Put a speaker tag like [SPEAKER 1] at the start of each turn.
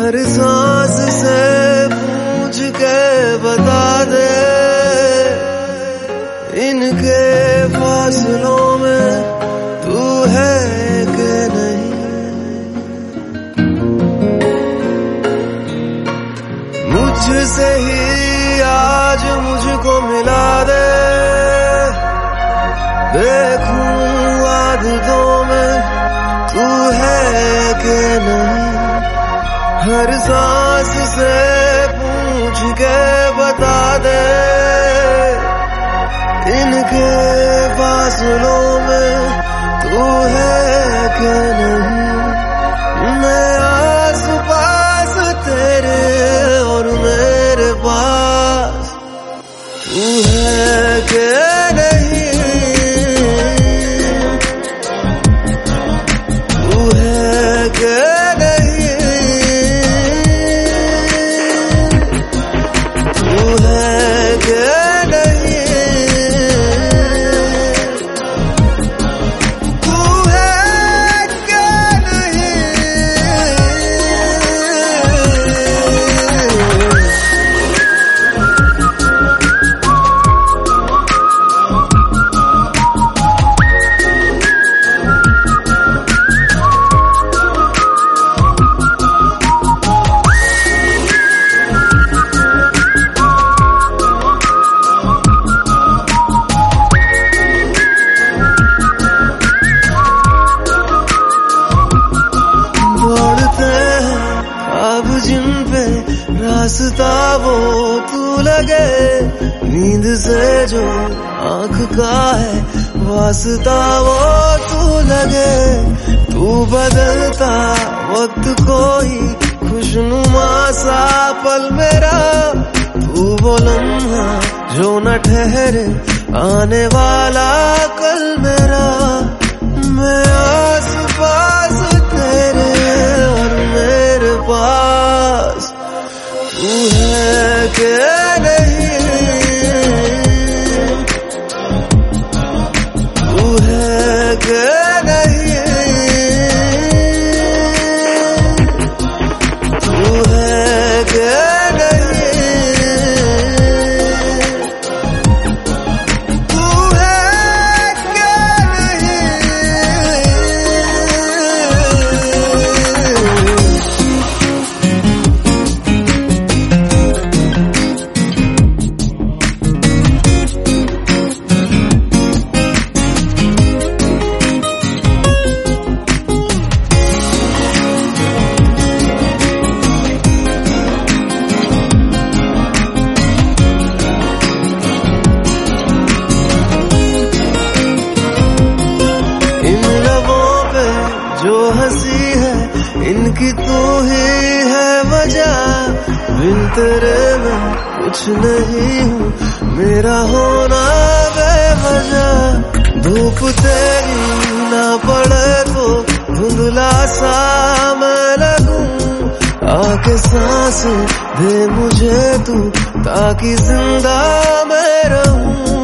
[SPEAKER 1] हर सांस से पूछ के बता दे, इनके फासलों में तू है कि नहीं। मुझसे ही आज मुझको मिला दे, देखूं आदतों में तू है कि नहीं। हर सांस से पूछ के बता दे, इनके फासलों में तू है कि नहीं। मैं आस पास तेरे और मेरे पास तू है कि नहीं, तू है कि नहीं, तू है कि नहीं, तू है कि नहीं। अब जिन पे रास्ता वो तू लगे, नींद से जो आँख का है वास्ता वो तू लगे। तू बदलता वक्त कोई खुशनुमा सा पल मेरा, तू वो लम्हा जो न ठहरे आने वाला कल मेरा। मैं आस पास तेरे और मेरे पास तू है कि नहीं, तू है कि नहीं, तू है कि नहीं, तू है कि नहीं। जो हंसी है इनकी तू ही है वजह, बिन तेरे मैं कुछ नहीं हूँ, मेरा होना बेवजह। धूप तेरी ना पड़े तो धुंधला सा मैं लगूं, आके सांस दे मुझे तू ताकि जिंदा मैं रहूं।